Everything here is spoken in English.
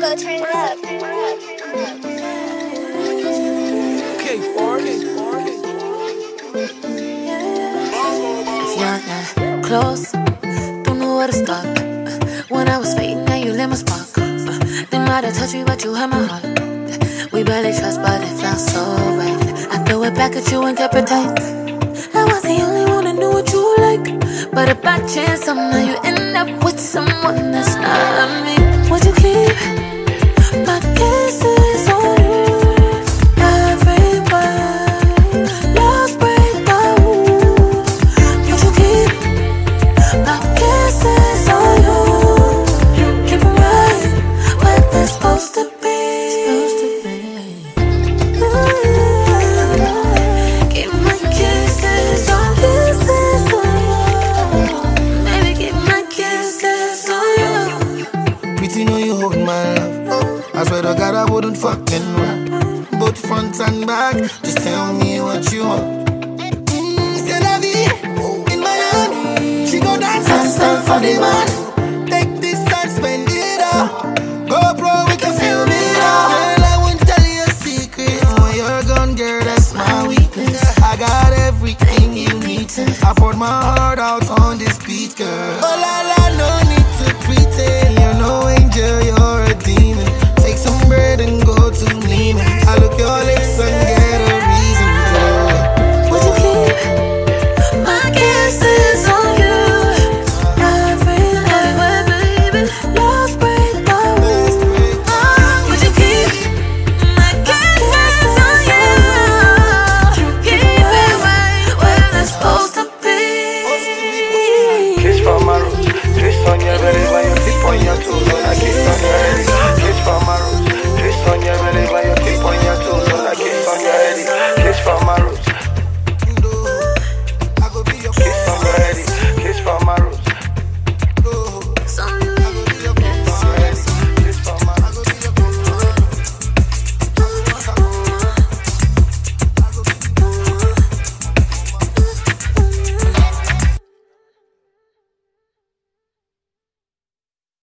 Go turn it up. If you're not close, don't know where to start. When I was fading, now you lit my spark. They might have touched me, but you hurt my heart. We barely trust, but it felt so right. I threw it back at you and kept it tight. I was the only one that knew what you like. But if by chance somehow you end up with someone that's not me, would you keep my kisses on you? Every word, lost break my wound. Would you keep my kisses on you? Keep them right where they're supposed to be. Keep my kisses on you. Baby, keep my kisses on you. Pretty know you hold my love. I swear to God I wouldn't fucking run. Both front and back, just tell me what you want. C'est la vie in Miami. She go dance and stand for the man. Take this and spend it all. Go pro, we can film it all. Girl, I won't tell you a secret. When you're gone, girl, that's my weakness. I got everything you need. I poured my heart out on this beat, girl.